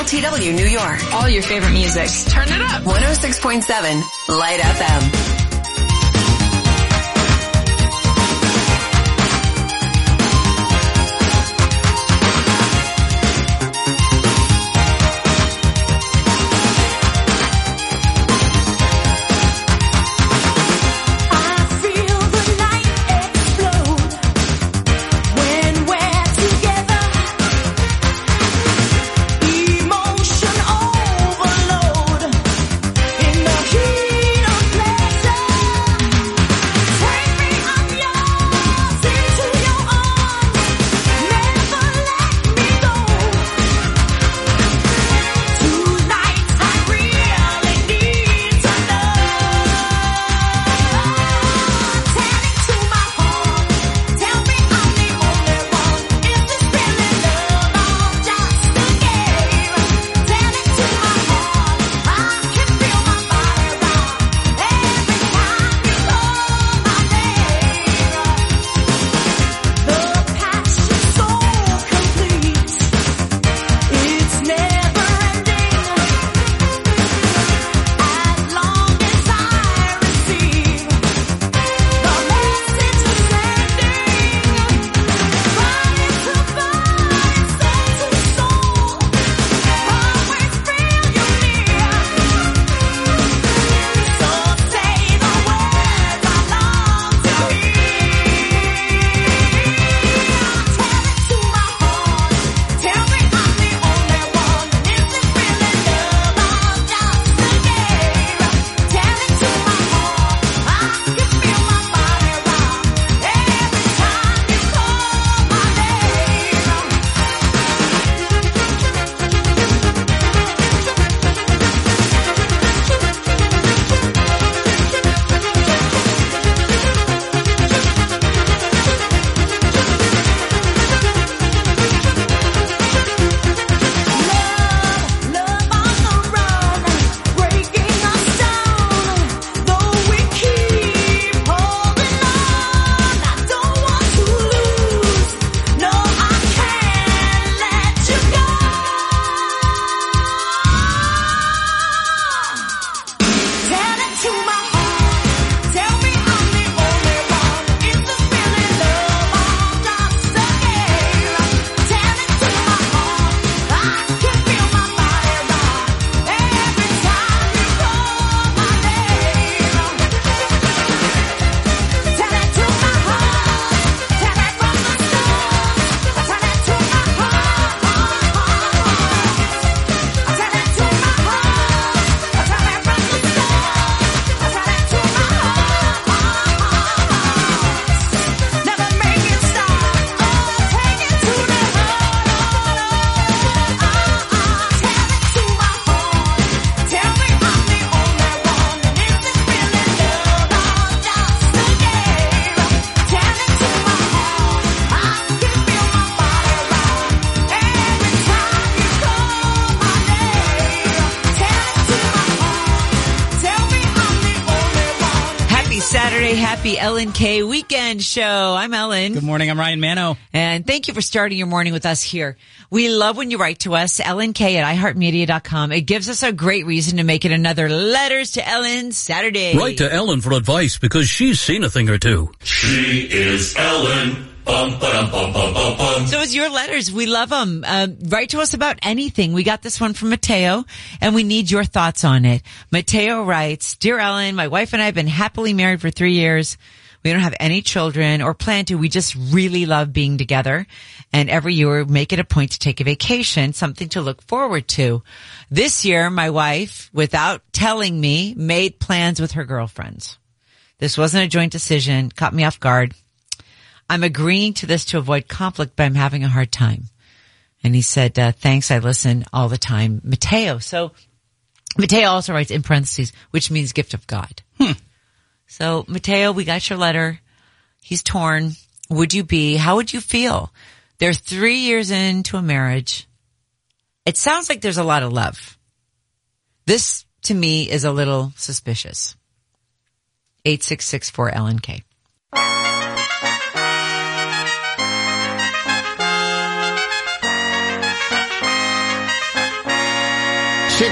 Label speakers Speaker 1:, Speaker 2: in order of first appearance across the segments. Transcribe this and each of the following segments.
Speaker 1: KLTW New York.
Speaker 2: All your favorite music.
Speaker 3: Turn it up.
Speaker 1: 106.7 Light FM.
Speaker 4: Happy Ellen K Weekend Show. I'm Ellen.
Speaker 5: Good morning. I'm Ryan Mano.
Speaker 4: And thank you for starting your morning with us here. We love when you write to us, ellenk@iheartmedia.com. It gives us a great reason to make it another Letters to Ellen Saturday.
Speaker 6: Write to Ellen for advice because she's seen a thing or two.
Speaker 7: She is Ellen. Bum, ba-dum, bum, bum, bum, bum.
Speaker 4: So it's your letters. We love them. Write to us about anything. We got this one from Mateo, and we need your thoughts on it. Mateo writes, Dear Ellen, my wife and I have been happily married for 3 years. We don't have any children or plan to. We just really love being together. And every year we make it a point to take a vacation, something to look forward to. This year, my wife, without telling me, made plans with her girlfriends. This wasn't a joint decision. Caught me off guard. I'm agreeing to this to avoid conflict, but I'm having a hard time. And he said, thanks, I listen all the time. Mateo. So Mateo also writes in parentheses, which means gift of God. So Mateo, we got your letter. He's torn. How would you feel? They're 3 years into a marriage. It sounds like there's a lot of love. This, to me, is a little suspicious. 8664-LNK.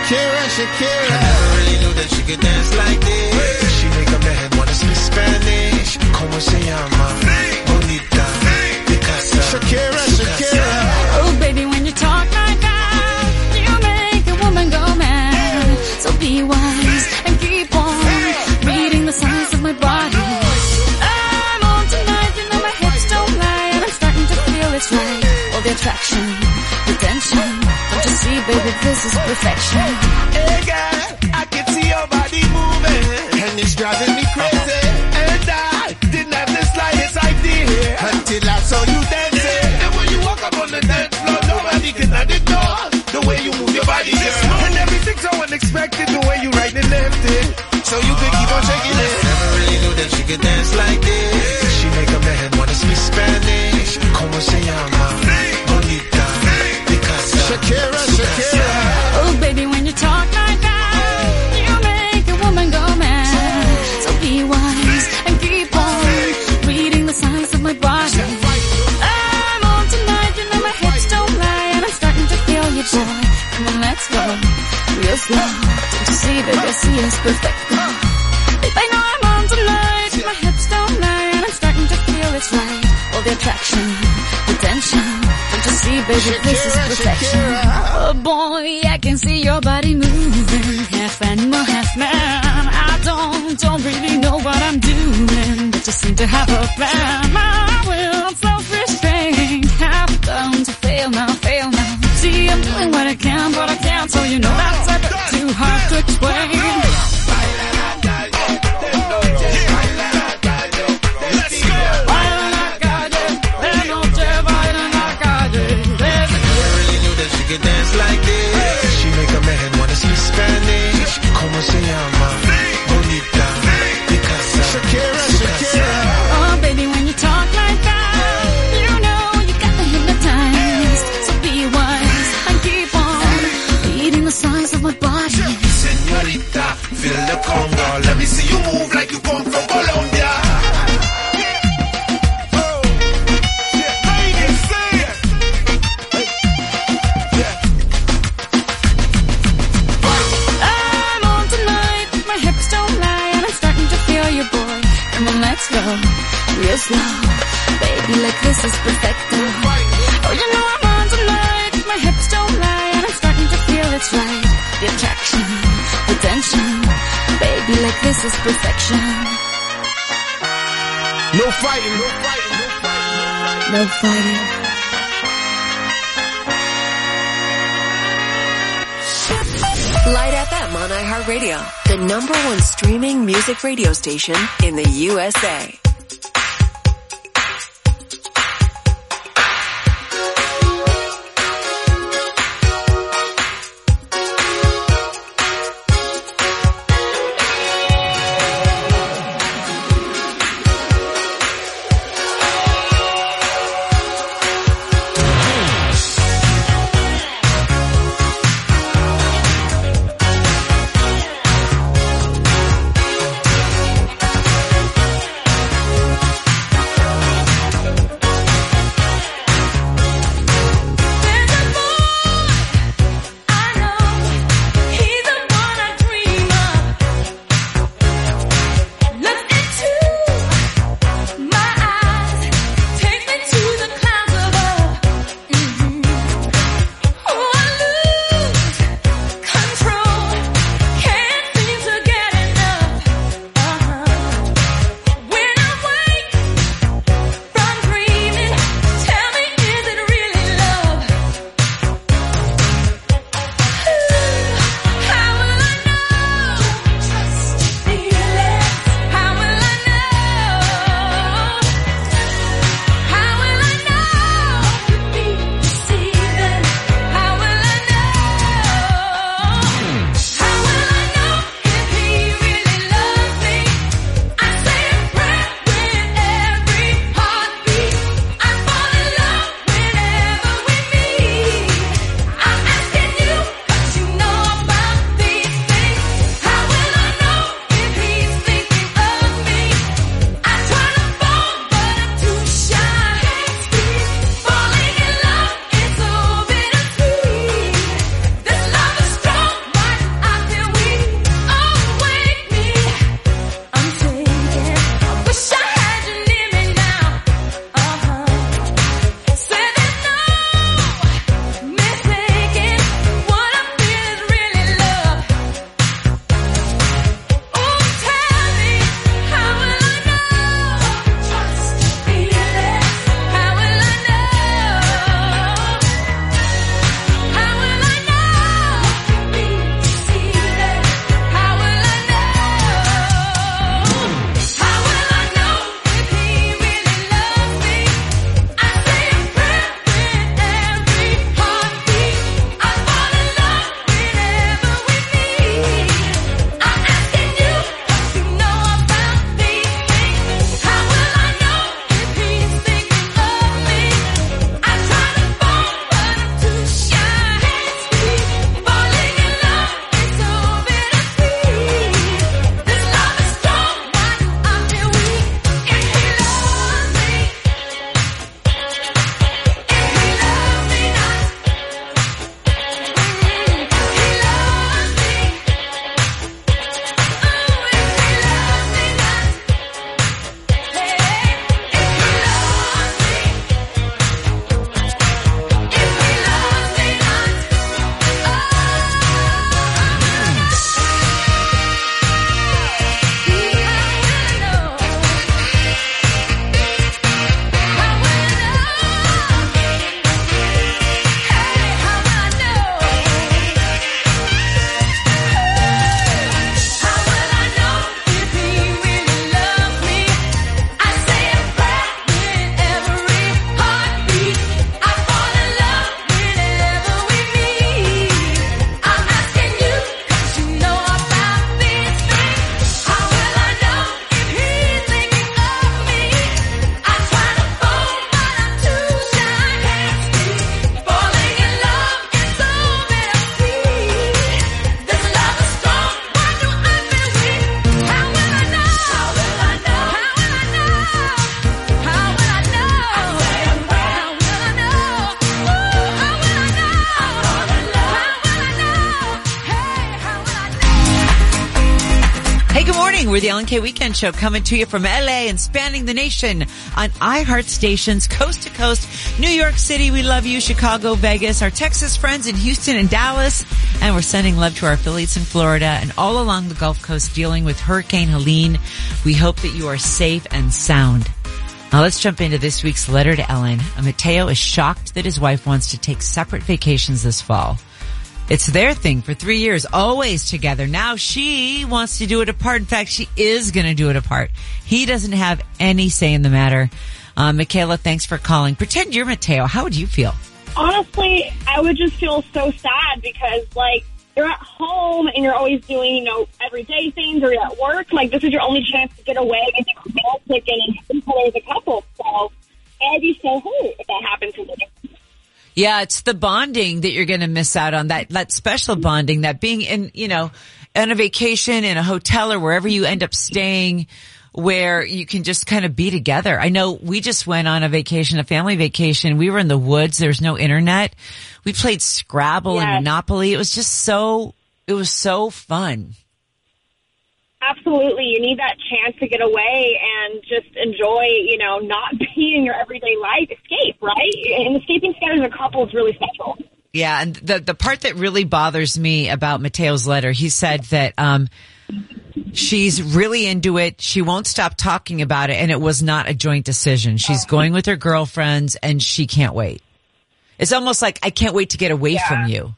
Speaker 2: Shakira, Shakira. I never really knew that she could dance like this. She make a man wanna speak Spanish. Como se llama? Bonita. Picasa. Shakira, Shakira.
Speaker 3: Oh, baby, when you talk like that, you make a woman go mad. So be wise and keep on reading the signs of my body. I'm on tonight, you know my hips don't lie, and I'm starting to feel it's right. All the attraction, the tension. Don't you see, baby, this is perfection.
Speaker 2: Hey, girl, I can see your body moving, and it's driving me crazy. And I didn't have the slightest idea until I saw you dancing. And when you walk up on the dance floor, nobody can ignore the way you move your body, girl. And everything's so unexpected, the way you right and left it, so you could keep on shaking it. Never really knew that she could dance like this. She make a man wanna speak Spanish. Como se llama? Bonita. Picasa. Shakira, Shakira.
Speaker 3: Oh, baby, when you talk like that, you make a woman go mad. So be wise and keep on reading the signs of my body. I'm on tonight, you know my hips don't lie, and I'm starting to feel you, boy. Come on, let's go real slow. Don't you see, baby, I see it's perfect. Babe, I know I'm on tonight, my hips don't lie, and I'm starting to feel it's right. All the attraction, the tension. Don't you see, baby, this is perfection. Oh boy, I can see your body moving, half animal, half man. I don't really know what I'm doing, but you seem to have a plan. My will, self-restraint, have done to fail now. See, I'm doing what I can, but I can't, so you know that's a bit too hard to explain.
Speaker 2: Dance like this. She make a man wanna speak Spanish. Como se llama? Bonita. Picasa. Shakira, Shakira.
Speaker 3: Oh, baby, when you talk like that, you know you got me hypnotized. So be wise and keep on reading the signs of my body.
Speaker 2: Señorita, feel the conga. Let me see you move like you come from Colombia.
Speaker 3: Let's go real slow, baby, like this is perfect. Oh, you know I'm on tonight, my hips don't lie, and I'm starting to feel it's right. The attraction, the tension, baby, like this is perfection.
Speaker 2: No fighting, no fighting, no fighting, no fighting.
Speaker 1: Light FM on iHeartRadio, the #1 streaming music radio station in the USA.
Speaker 4: We're the Ellen K Weekend Show coming to you from LA and spanning the nation on iHeart stations coast to coast. New York City, we love you. Chicago, Vegas, our Texas friends in Houston and Dallas. And we're sending love to our affiliates in Florida and all along the Gulf Coast dealing with Hurricane Helene. We hope that you are safe and sound. Now let's jump into this week's letter to Ellen. Mateo is shocked that his wife wants to take separate vacations this fall. It's their thing for 3 years, always together. Now she wants to do it apart. In fact, she is going to do it apart. He doesn't have any say in the matter. Michaela, thanks for calling. Pretend you're Mateo. How would you feel?
Speaker 5: Honestly, I would just feel so sad because, like, you're at home and you're always doing, you know, everyday things, or you're at work. Like, this is your only chance to get away and be romantic and enjoy as a couple. So I'd be so hurt if that happened to me.
Speaker 4: Yeah, it's the bonding that you're going to miss out on, that special bonding, that being in, you know, on a vacation in a hotel or wherever you end up staying where you can just kind of be together. I know we just went on a vacation, a family vacation. We were in the woods. There's no internet. We played Scrabble and Monopoly. It was so fun.
Speaker 5: Absolutely. You need that chance to get away and just enjoy, you know, not being in your everyday life. Escape, right? And escaping together as a couple is really special. Yeah, and
Speaker 4: the part that really bothers me about Mateo's letter, he said that she's really into it. She won't stop talking about it, and it was not a joint decision. She's going with her girlfriends, and she can't wait. It's almost like, I can't wait to get away from you.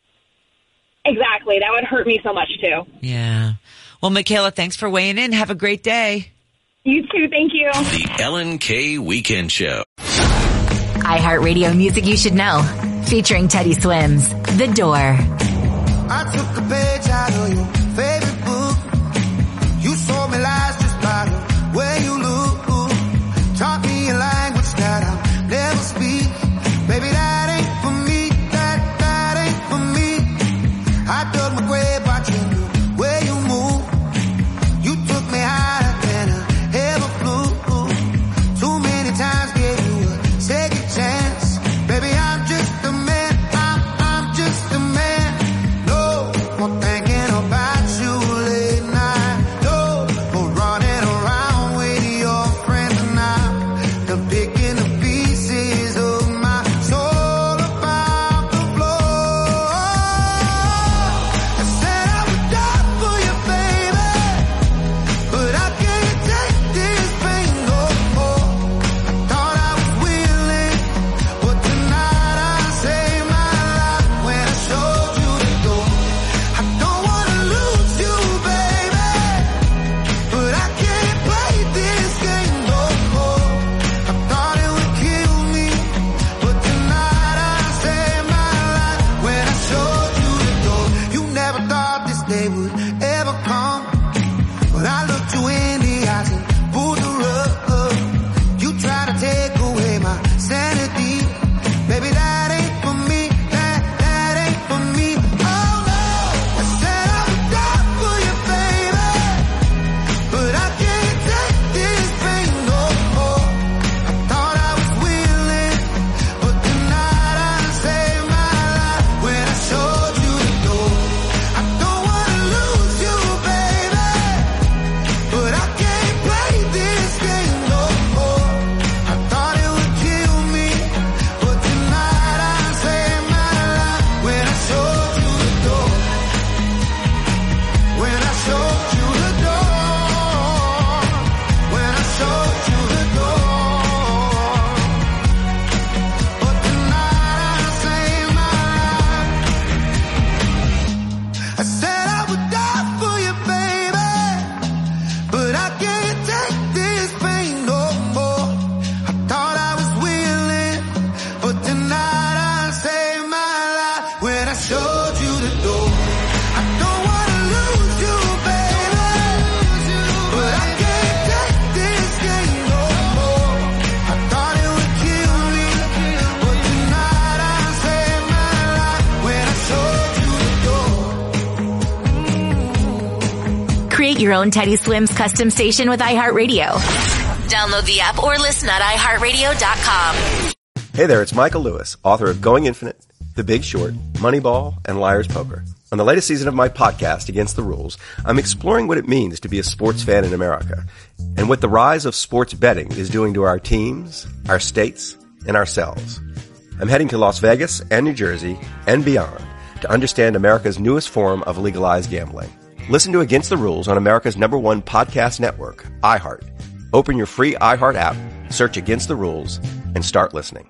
Speaker 5: Exactly. That would hurt me so much, too.
Speaker 4: Yeah. Well, Michaela, thanks for weighing in. Have a great day.
Speaker 5: You too. Thank you.
Speaker 8: The Ellen K Weekend Show.
Speaker 9: iHeartRadio music you should know. Featuring Teddy Swims. The Door.
Speaker 2: I took a page out of your favorite book. You sold me lies just by the way you look. Taught me a language that I'll never speak. Baby, that ain't for me. That ain't for me. I dug my grave watching the way you move. You took me higher than I ever flew. Too many times gave you a second chance. Baby, I'm just a man. I'm just a man. No more thinking about you late night. No more running around with your friends and I'm picking the pieces of my soul about the floor. I said I would die for you, baby, but I can't take this pain no more. I thought I was willing, but tonight I saved my life when I showed you the door. I don't wanna lose you, baby, but I can't play this game no more. I thought it would kill me, but tonight I saved my life when I showed you the door. You never thought this day would ever come, but I looked you in the eyes and pulled the rug. You tried to take away my sanity. Baby, that ain't for me. That ain't for me. Oh no, I said I would die for you, baby, but I can't take this pain no more. I thought I was willing, but tonight I saved my life when I showed you the door. I don't wanna lose you, baby, but I can't play this game no more. I thought it would kill me, but tonight I saved my life when I showed you the door. When I showed you the door. When I showed you the door. But tonight I saved my life. I said I would die for you, baby, but I can't take this pain no more. I thought I was willing, but tonight I saved my life when I showed you the door. I don't wanna lose you, baby, but I can't take this game no more. I thought it would kill me, but tonight I saved my life when I showed you the door.
Speaker 9: Create your own Teddy Swims custom station with iHeartRadio. Download the app or listen at iHeartRadio.com.
Speaker 10: Hey there, it's Michael Lewis, author of Going Infinite, The Big Short, Moneyball, and Liar's Poker. On the latest season of my podcast, Against the Rules, I'm exploring what it means to be a sports fan in America and what the rise of sports betting is doing to our teams, our states, and ourselves. I'm heading to Las Vegas and New Jersey and beyond to understand America's newest form of legalized gambling. Listen to Against the Rules on America's #1 podcast network, iHeart. Open your free iHeart app, search Against the Rules, and start listening.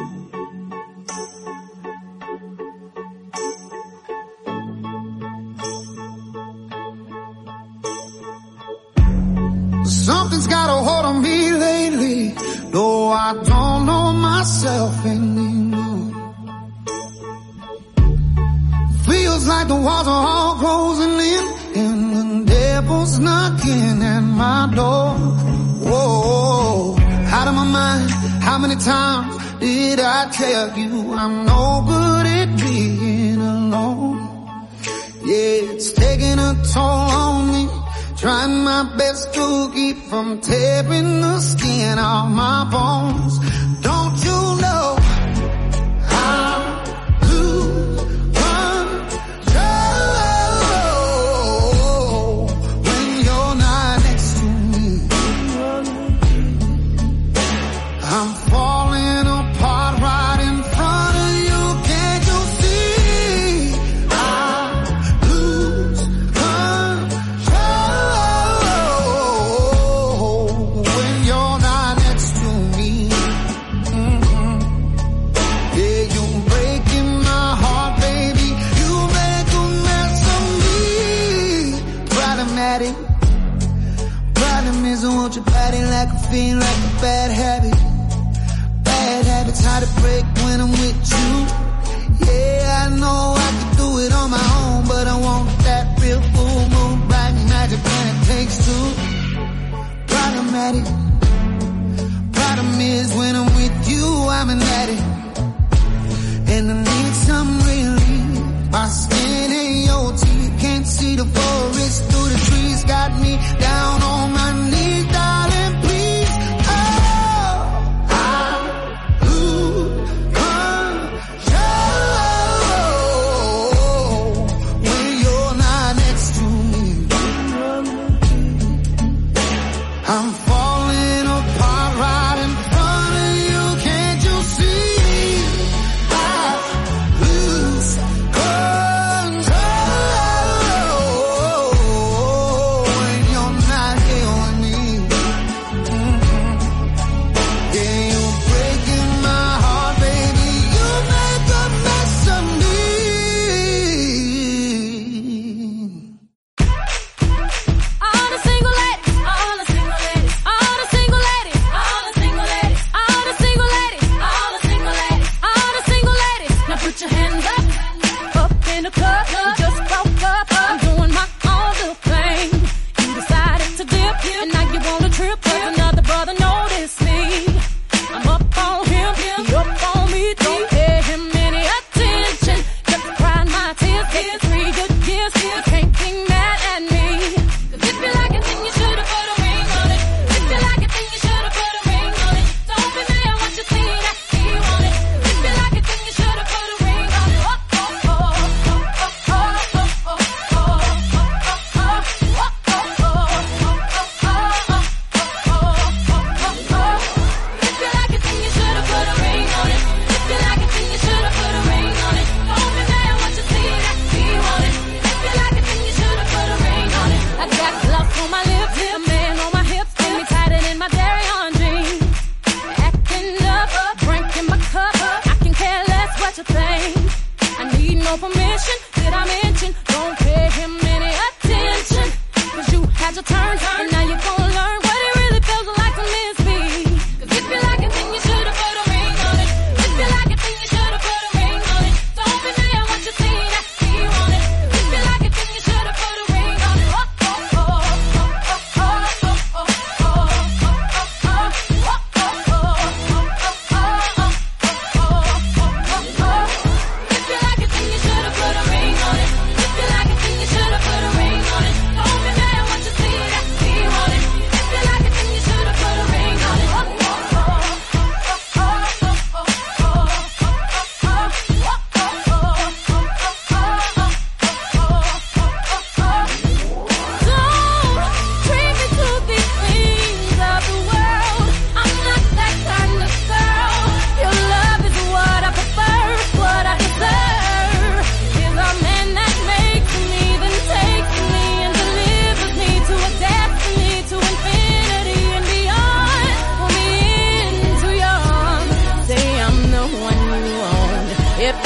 Speaker 2: Something's got a hold on me lately, though I don't know myself anymore. Feels like the walls are all closing in, and the devil's knocking at my door. Whoa, out of my mind, how many times did I tell you I'm no good at being alone? Yeah, it's taking a toll on me. Trying my best to keep from tearing the skin off my bones. Don't you know I lose control when you're not next to me? I'm falling apart right in front of you. Can't you see? I lose control when you're not next to me. Yeah, you're breaking my heart, baby. You make a mess of me. Problematic. Problem is I want your body like a fiend, like a bad habit. Bad habits hard to break when I'm with you. Yeah, I know I can do it on my own, but I want that real full moon, black magic when it takes two. Problematic. Problem is when I'm with you, I'm an addict. And I need some relief. My skin and your teeth can't see the forest through the trees. Got me down on my knees, darling, please. Oh, I lose control when you're not next to me. I'm falling apart right in front of you. Can't you see?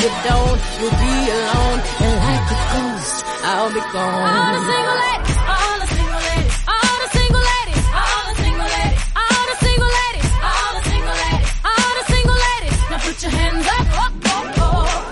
Speaker 3: you don't, you'll be alone. And like a ghost, I'll be gone. All the single ladies, all the single ladies, all the single ladies, all the single ladies, all the single ladies, all the single ladies, all the single ladies. Now put your hands up, oh, oh, oh.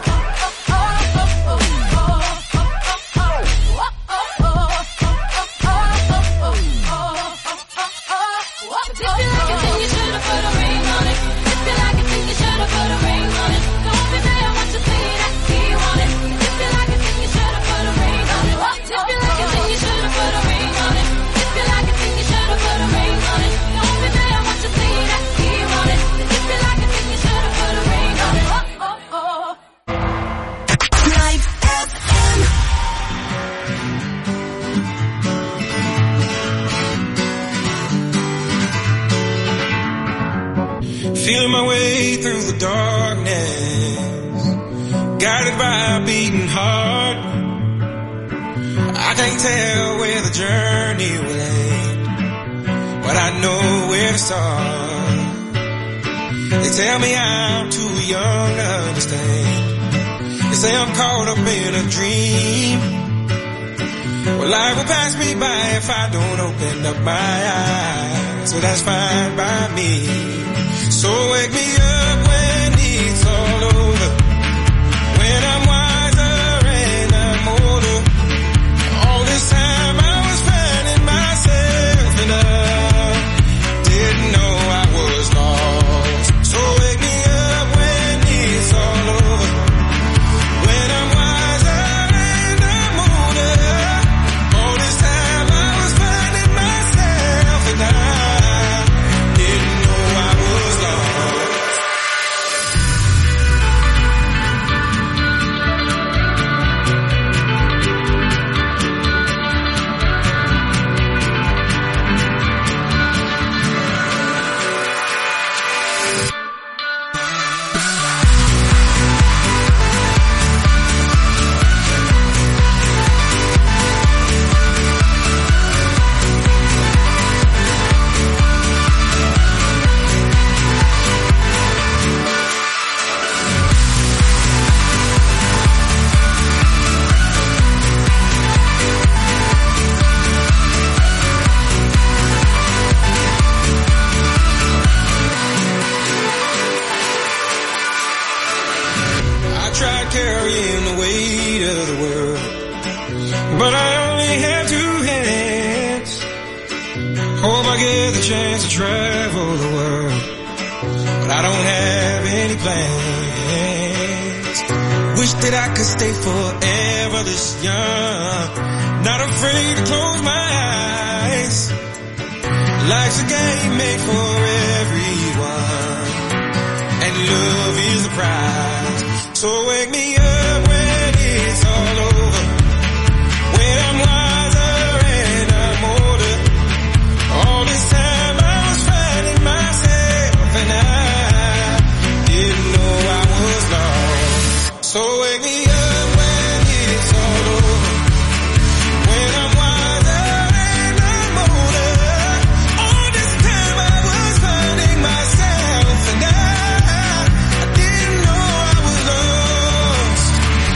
Speaker 11: Feeling my way through the darkness, guided by a beating heart. I can't tell where the journey will end, but I know where to start. They tell me I'm too young to understand. They say I'm caught up in a dream. Well, life will pass me by if I don't open up my eyes. So that's fine by me. So wake me up when it's all over, when I'm wiser and I'm older. All this time I was finding myself and I didn't know I was lost. So wake me up when it's all over, when I'm wiser and I'm older. All this time I was finding myself and I didn't know I was lost. Carrying the weight of the world, but I only have two hands. Hope I get the chance to travel the world, but I don't have any plans. Wish that I could stay forever this young, not afraid to close my eyes. Life's a game made for everyone, and love is the prize. So wake me up when it's all over, when I'm wiser and I'm older. All this time I was finding myself and I didn't know I was lost. So wake me up when it's all over, when I'm wiser and I'm older. All this time I was finding myself and I didn't know I was lost.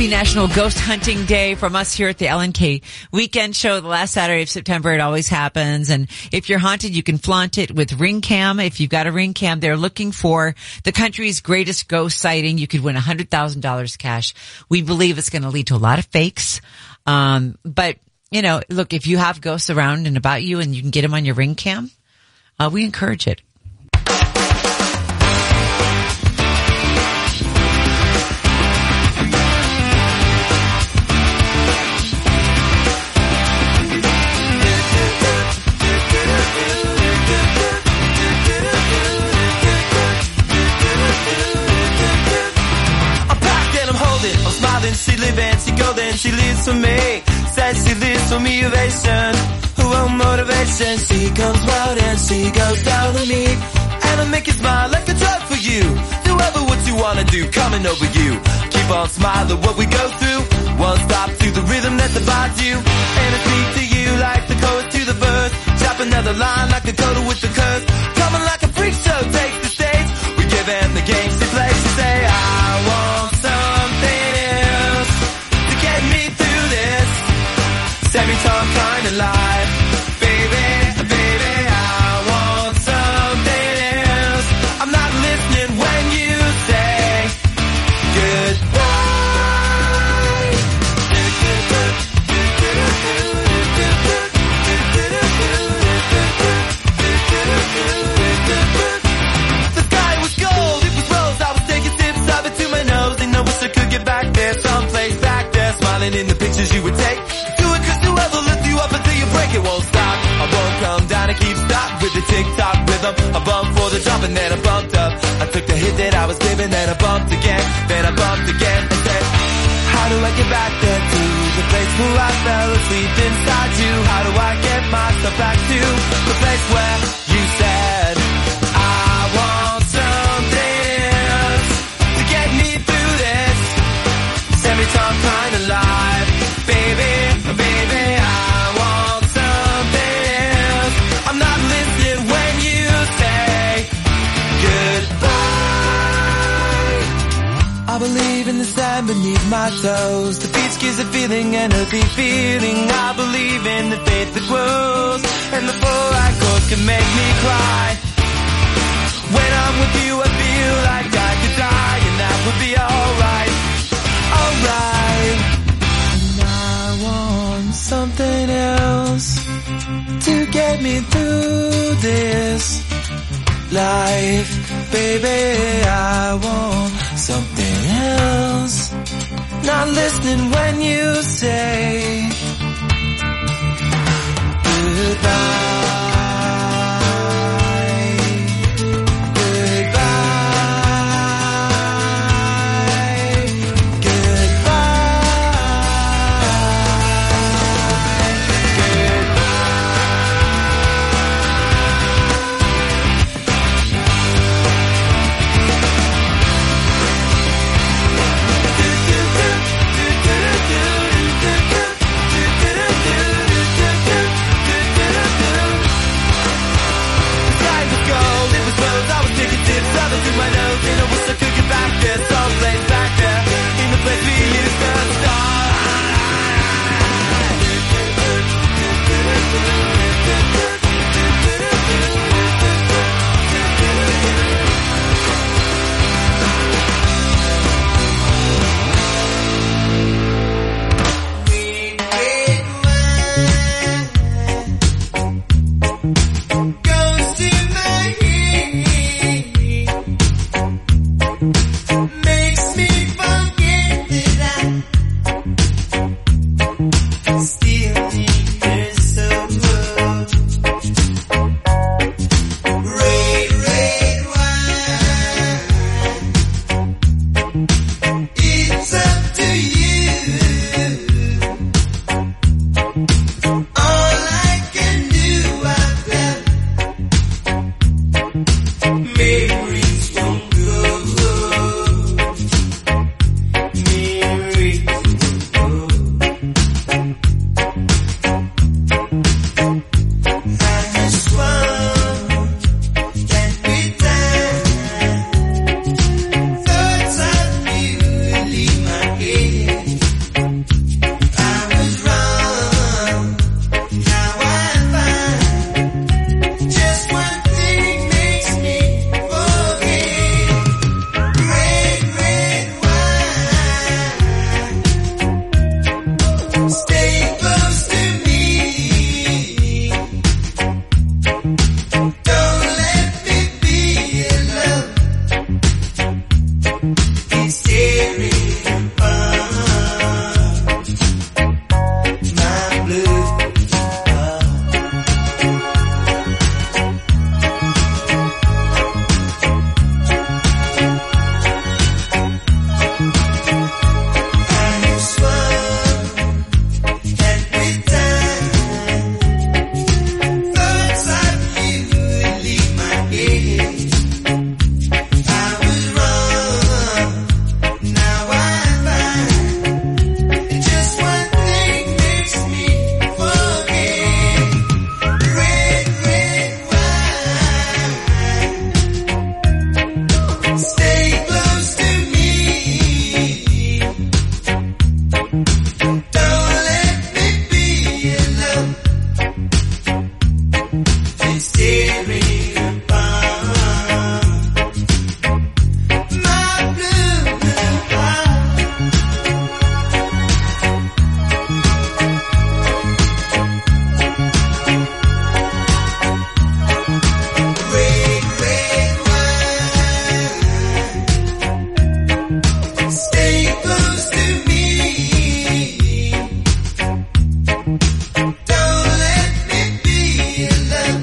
Speaker 4: Happy National Ghost Hunting Day from us here at the LNK Weekend Show. The last Saturday of September, it always happens. And if you're haunted, you can flaunt it with Ring Cam. If you've got a Ring Cam, they're looking for the country's greatest ghost sighting. You could win $100,000 cash. We believe it's going to lead to a lot of fakes. But, you know, look, if you have ghosts around and about you and you can get them on your Ring Cam, we encourage it.
Speaker 12: She lives and she go, then she lives for me. Says she lives for me, ovation. Her own motivation. She comes round and she goes down on me. And I make you smile like a drug for you. Do ever what you wanna do, coming over you. Keep on smiling what we go through. One stop to the rhythm that divides you. And it's me to you like the chorus to the verse. Chop another line like the coda with the curse. Coming like a freak show, takes the stage. We give them the game she plays. She say, I want something else to get me through this semi-time kind of life. Baby, baby, I want something else. I'm not listening when you say goodbye. The sky was gold, it was rose. I was taking sips of it to my nose. And I wish I could get back there, someplace back there, smiling in the pictures you would take. Do it 'cause whoever lifts you up until you break, it won't stop. I won't come down and keep stop with the tick-tock rhythm. I bumped for the jump and then I bumped up. I took the hit that I was given, then I bumped again, then I bumped again and said, how do I get back there to the place where I fell asleep inside you? How do I get myself back to the place where you said I want something else to get me through this semi-time kind of life? Baby, baby, I want something else. I'm not listening when you say goodbye. I believe in the sand beneath my toes. The beach gives a feeling, an earthy feeling. I believe in the faith that grows, and the 4-line chords can make me cry. When I'm with you, I feel like I could die, and that would be alright, alright. And I want something else to get me through this life. Baby, I want something else. Not listening when you say goodbye. serious bomb. My blue heart. Red, red wine. Stay close to me. Don't let me be alone.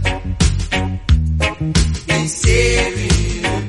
Speaker 12: It's serious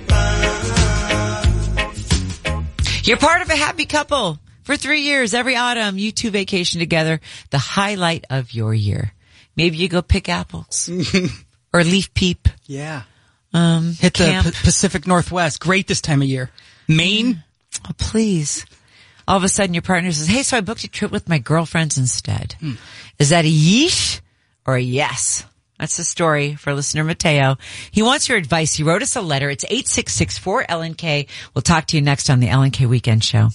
Speaker 12: bomb.
Speaker 4: You're part of a happy couple. For 3 years, every autumn, you two vacation together, the highlight of your year. Maybe you go pick apples. Or leaf peep.
Speaker 13: Yeah. Hit
Speaker 4: camp.
Speaker 13: the Pacific Northwest. Great this time of year. Maine?
Speaker 4: Oh, please. All of a sudden your partner says, hey, so I booked a trip with my girlfriends instead. Is that a yeesh or a yes? That's the story for listener Mateo. He wants your advice. He wrote us a letter. It's 866-4LNK. We'll talk to you next on the LNK Weekend Show.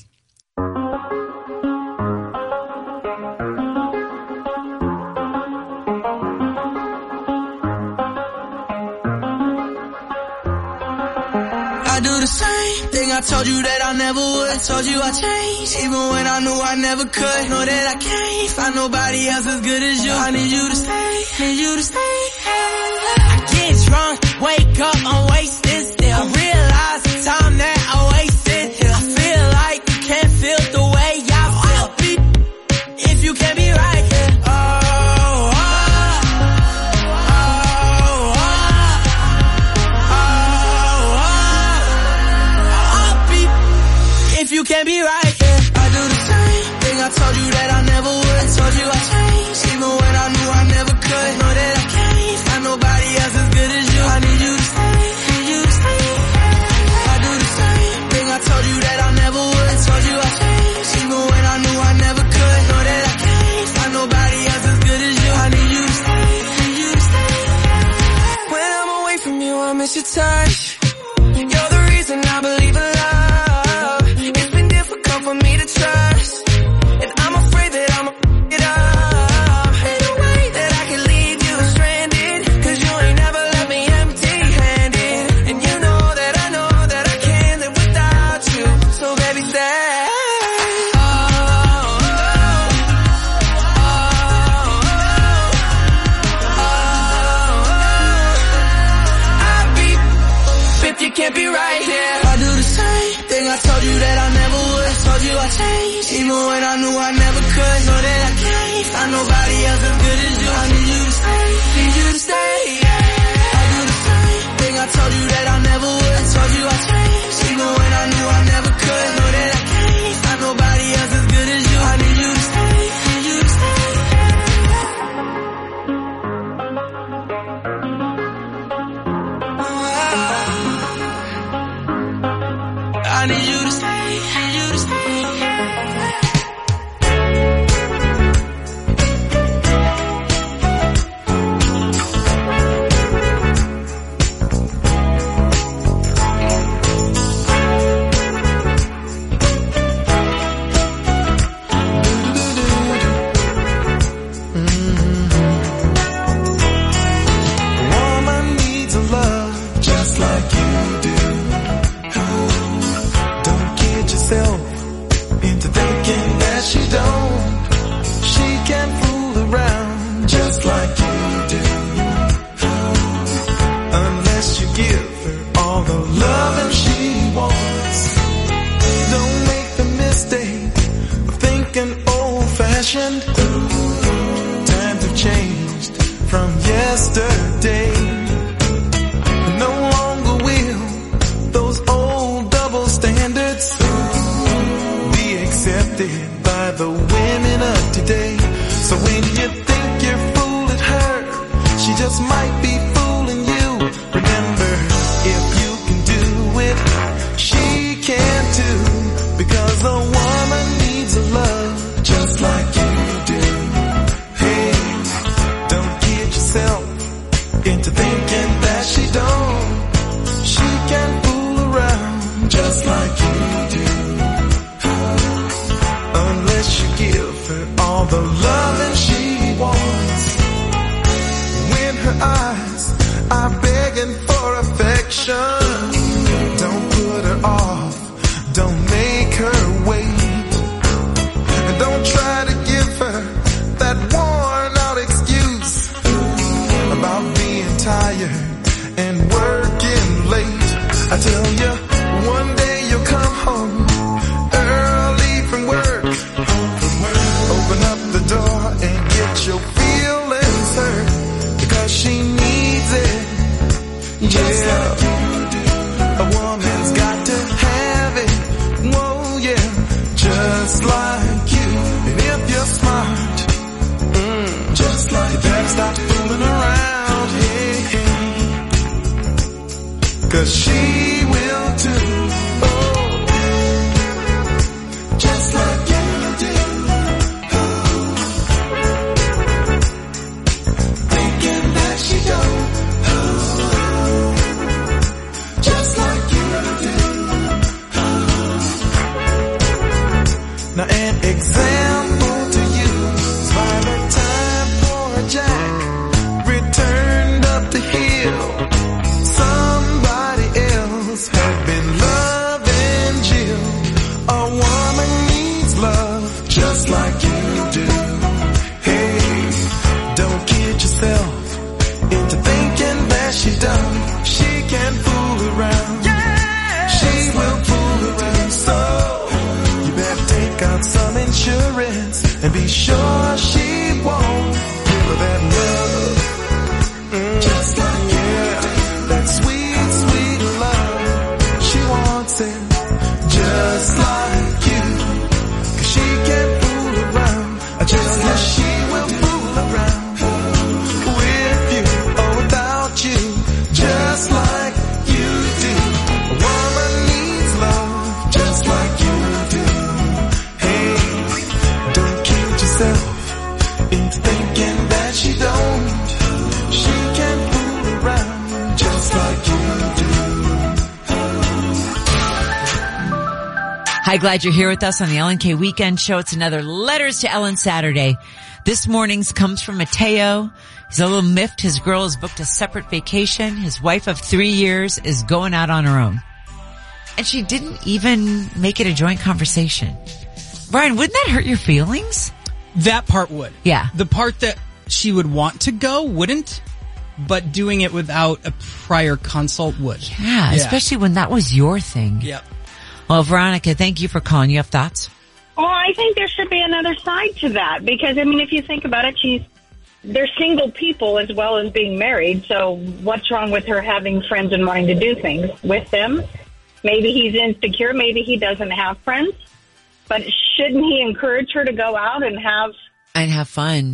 Speaker 12: I do the same thing I told you that I never would. I told you I changed, even when I knew I never could. Know that I can't find nobody else as good as you. I need you to stay, need you to stay. I get drunk, wake up, I'm wasted still. I realize the time that I wasted here. I feel like you can't feel the way I feel. If you can't be right here. If you can't be right here, I do the same thing I told you that I never would. I told you I changed, even when I knew I never could. Know that I can't find nobody else as good as you. I need you to stay, need you to stay. I do the same thing I told you that I never would. I told you I changed, even when I knew I never could. Know that I can't find nobody else as good as you. I need you to stay, need you to stay. When I'm away from you, I miss your touch. You're the reason I believe in love. For me to trust, and I'm afraid that I'ma it up. Ain't no way that I can leave you stranded, 'cause you ain't never left me empty-handed. And you know that I can't live without you. So baby, stay. I'll be if you can't be right here. I do the same thing I told you that I never would. Told you I changed, even when I knew I never could. Know that I can't find nobody else as good as you. I need you to stay, need you to stay. I do the same thing I told you that I never would. Told you I changed, even when I knew I never could. Know that I can't find nobody else as good as you. I need you to stay, need you to stay. I need you to stay, need you to stay. Woman needs a love just like you do. Don't kid yourself into thinking that she don't. She can fool around just like you do. Unless you give her all the loving she wants. Don't make the mistake of thinking old-fashioned. Times have changed from yesterday. No longer will those old double standards be accepted by the women of today. So when you think you're fooling her, she just might be fooling you. Remember, if you can do it, she can too. Because a woman needs a love just like you do. Hey, don't kid yourself into thinking that she don't. She can fool around just like you do. Unless you give her all the loving she wants. When her eyes
Speaker 11: begging for affection. Don't put her off, don't make her wait, and don't try to give her that worn out excuse about being tired and working late. I tell you, one day you'll come home early from work, open up the door and get your feelings hurt, because she needs it. Just like you do. A woman's got to have it. Whoa, yeah. Just like you. And if you're smart, just like you better stop fooling around. Hey, 'cause she will too. Just like you do. Thinking that she don't. Just like you do. Now an example to you is by the time poor Jack returned up the hill, somebody else had been loving Jill. A woman needs love just like you do. Hey, don't kid yourself into thinking that she done. She can fool around. Yeah, she will fool around. So you better take out some insurance and be sure she won't give her that love. Just like yeah, that sweet, sweet love. She wants it just like you. 'Cause she can't fool around. Just like she will fool around with you or without you. Just like you do. A woman needs love just like you do. Hey, don't kid yourself into thinking that she don't. She can fool around just like you do.
Speaker 4: Hi, glad you're here with us on the Ellen K Weekend Show. It's another Letters to Ellen Saturday. This morning's comes from Mateo. He's a little miffed. His girl has booked a separate vacation. His wife of 3 years is going out on her own. And she didn't even make it a joint conversation. Brian, wouldn't that hurt your feelings?
Speaker 13: That part would.
Speaker 4: Yeah.
Speaker 13: The part that she would want to go wouldn't, but doing it without a prior consult would.
Speaker 4: Yeah, especially when that was your thing.
Speaker 13: Yep.
Speaker 4: Well, Veronica, thank you for calling. You have thoughts?
Speaker 5: Well, I think there should be another side to that because, I mean, if you think about it, they're single people as well as being married. So what's wrong with her having friends and wanting to do things with them? Maybe he's insecure. Maybe he doesn't have friends. But shouldn't he encourage her to go out and have
Speaker 4: fun?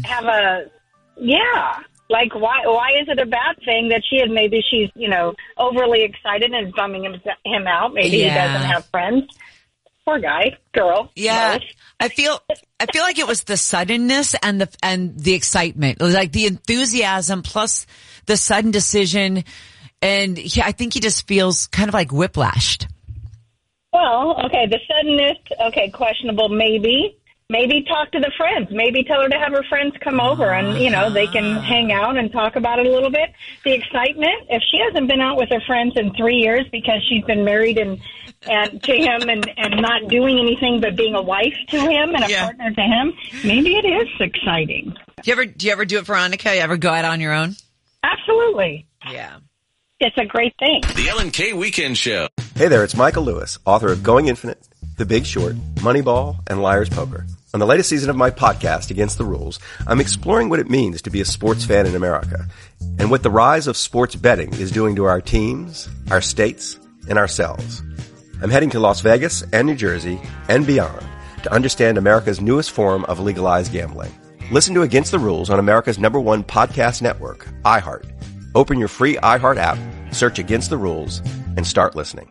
Speaker 5: Like, why is it a bad thing that she's, overly excited and is bumming him out? Maybe he doesn't have friends. Poor guy, girl.
Speaker 4: Yeah.
Speaker 5: Both.
Speaker 4: I feel like it was the suddenness and the excitement. It was like the enthusiasm plus the sudden decision. And I think he just feels kind of like whiplashed.
Speaker 5: Well, okay, the suddenness, questionable maybe. Maybe talk to the friends. Maybe tell her to have her friends come over and, they can hang out and talk about it a little bit. The excitement, if she hasn't been out with her friends in 3 years because she's been married and to him and not doing anything but being a wife to him and a partner to him, maybe it is exciting.
Speaker 4: Do you ever do it, Veronica? You ever go out on your own?
Speaker 5: Absolutely.
Speaker 4: Yeah.
Speaker 5: It's a great thing.
Speaker 8: The Ellen K Weekend Show.
Speaker 10: Hey there, it's Michael Lewis, author of Going Infinite, The Big Short, Moneyball, and Liar's Poker. On the latest season of my podcast, Against the Rules, I'm exploring what it means to be a sports fan in America and what the rise of sports betting is doing to our teams, our states, and ourselves. I'm heading to Las Vegas and New Jersey and beyond to understand America's newest form of legalized gambling. Listen to Against the Rules on America's #1 podcast network, iHeart. Open your free iHeart app, search Against the Rules, and start listening.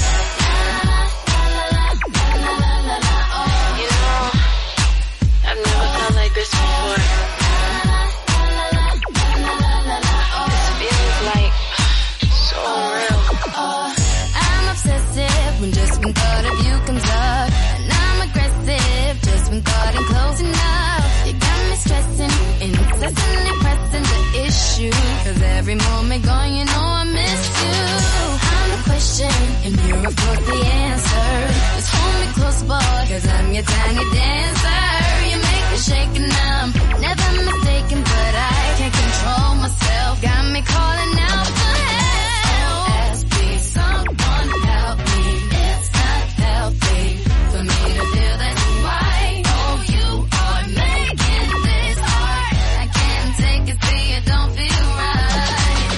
Speaker 3: When just when thought of you comes up, and I'm aggressive just when thought I'm close enough. You got me stressing, incessantly pressing the issue, 'cause every every moment gone, you know I miss you. I'm the question, and you're of course the answer. Just hold me close, boy, cause I'm your tiny dancer. You make me shake and I'm never mistaken, but I can't control myself. Got me calling out for help. SOS, please, someone help me. It's not healthy for me to feel this way. Oh, you are making this hard. I can't take it, see it don't feel right.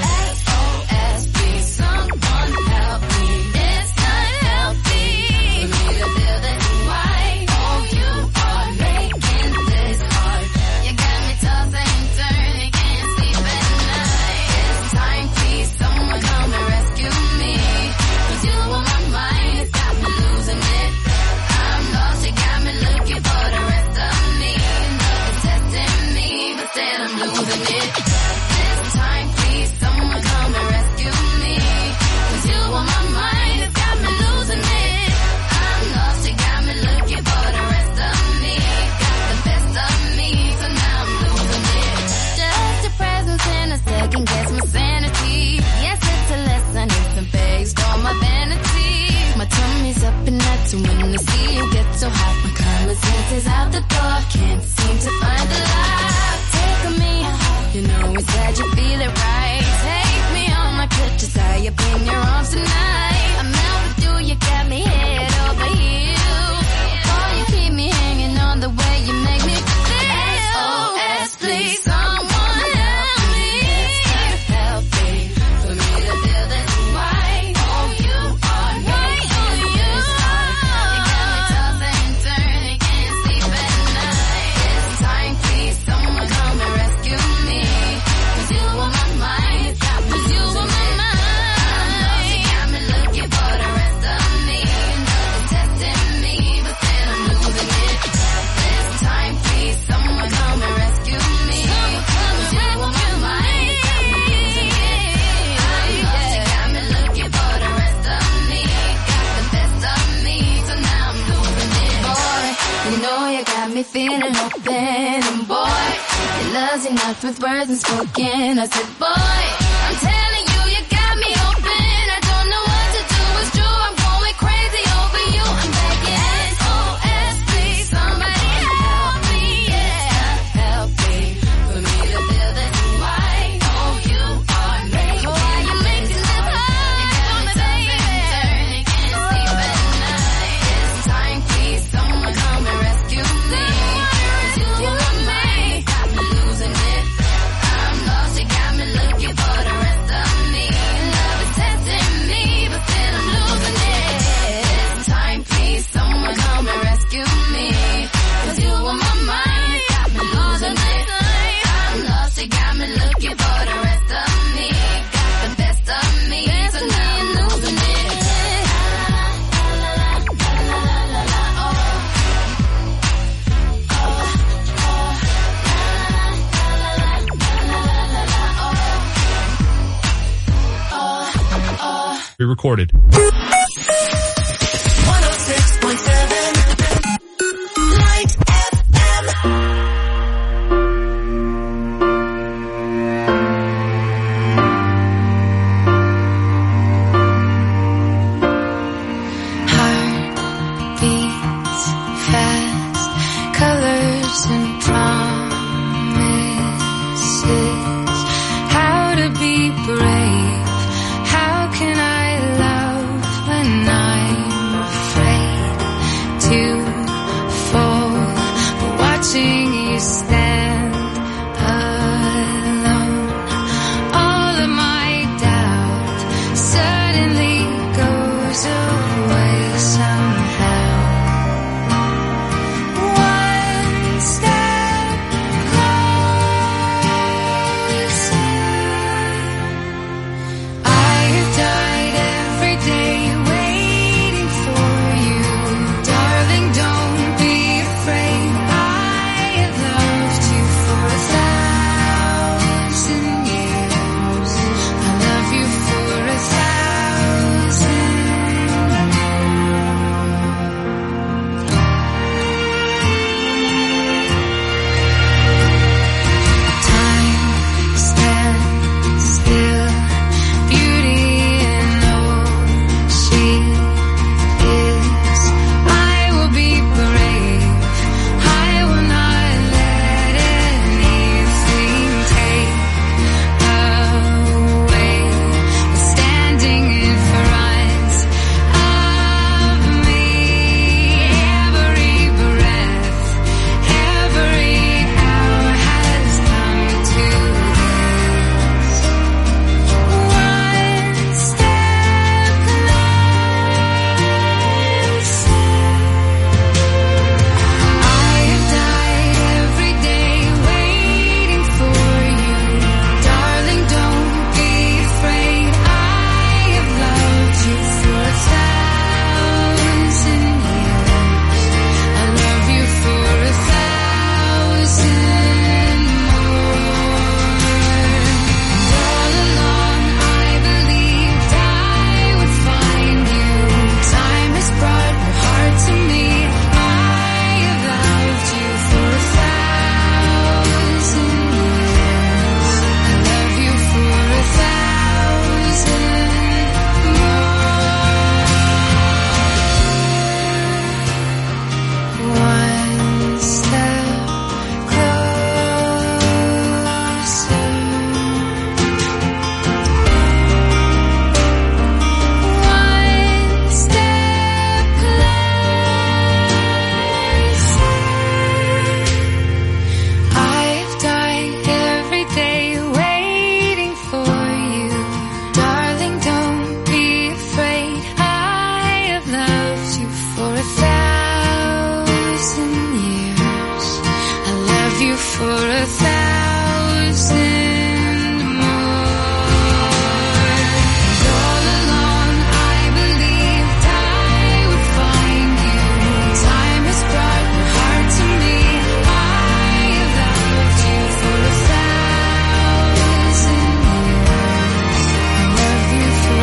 Speaker 3: SOS, please, someone help me. It's not healthy for me to feel this way. Oh, you are making this hard. You got me tossing and turning, can't sleep at night. It's time, please, someone come and rescue me. 'Cause you on my mind, it's got me losing it. I'm lost, you got me looking for the rest of me. Nothing's testing me, but then I'm losing it. This time, please, someone come and rescue me. 'Cause you on my mind, it's got me losing it. I'm lost, you got me looking for the rest of me. Got the best of me, so now I'm losing it. Just your presence in a second, guess my sanity. Yes, it's a lesson, it's a phase for my vanity. My tummy's up and that's when I see you get so hot. My common sense is out the door, can't seem to find the light. Take me, you know we said you feel it right. Take me on my crutches, tie up in your arms tonight. I'm out with you, you got me head over heels. Oh, you keep me hanging on the way you make me feel. SOS, please, someone help me. It's not healthy for me to feel this way. Oh, you are making this hard. You got me tossing and turning, can't sleep at night. It's time, please, someone come and rescue me. 'Cause you on my mind, it's got me losing it. I'm lost, you got me looking for the rest of me. Nothing's testing me, but then I'm losing it. This time, please, someone come and rescue me. 'Cause you on my mind, it's got me losing it. I'm lost, you got me looking for the rest of me. Got the best of me, so now I'm losing it. Boy, you know you got me feeling open, and boy, your love's enough with words unspoken. I said, boy, I'm telling you, you got me open. I don't know what to do, it's true, I'm going crazy over you. I'm begging, SOS, please, somebody help me. Yeah, help me for me to feel this way. Oh, you are making this hard. You got me tossing and turning, can't sleep at night. It's time, please, someone come and rescue me. 'Cause you on my mind, got me losing it. I'm lost, you got me looking for the rest of me. Love is testing me, but then I'm losing it. It's time, please, someone come and rescue me. 'Cause you on my mind, got me losing it. I'm lost, you got me looking for the rest of me. Got the best of me, so now I'm losing it.
Speaker 14: Re-recorded.
Speaker 2: 106.7 Light FM.
Speaker 3: Heart beats fast, colors and promises. How to be brave? How can I love when for 1,000 more. And all along I believed I would find you. Time has brought your heart to me. I have loved you for 1,000 years. I love you for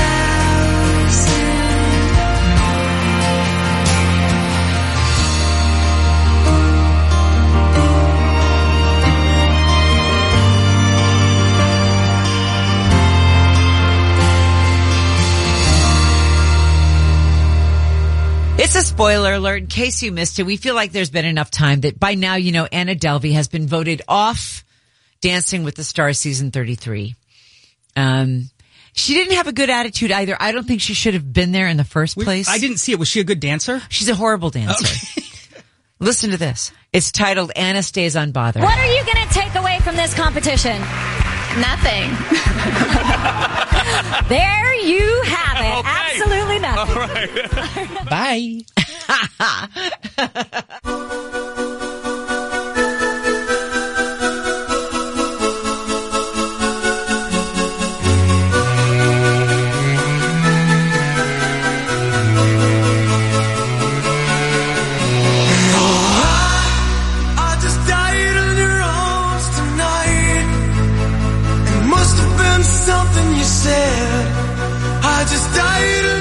Speaker 3: 1,000.
Speaker 4: It's a spoiler alert in case you missed it. We feel like there's been enough time that by now, you know, Anna Delvey has been voted off Dancing with the Stars season 33. She didn't have a good attitude either. I don't think she should have been there in the first place.
Speaker 13: I didn't see it. Was she a good dancer?
Speaker 4: She's a horrible dancer.
Speaker 13: Okay.
Speaker 4: Listen to this. It's titled Anna Stays Unbothered.
Speaker 14: What are you going to take away from this competition? Nothing. There you have it.
Speaker 15: Okay.
Speaker 14: Absolutely nothing.
Speaker 15: All right.
Speaker 13: Bye.
Speaker 12: I just died on your arms tonight. It must have been something you said. I just died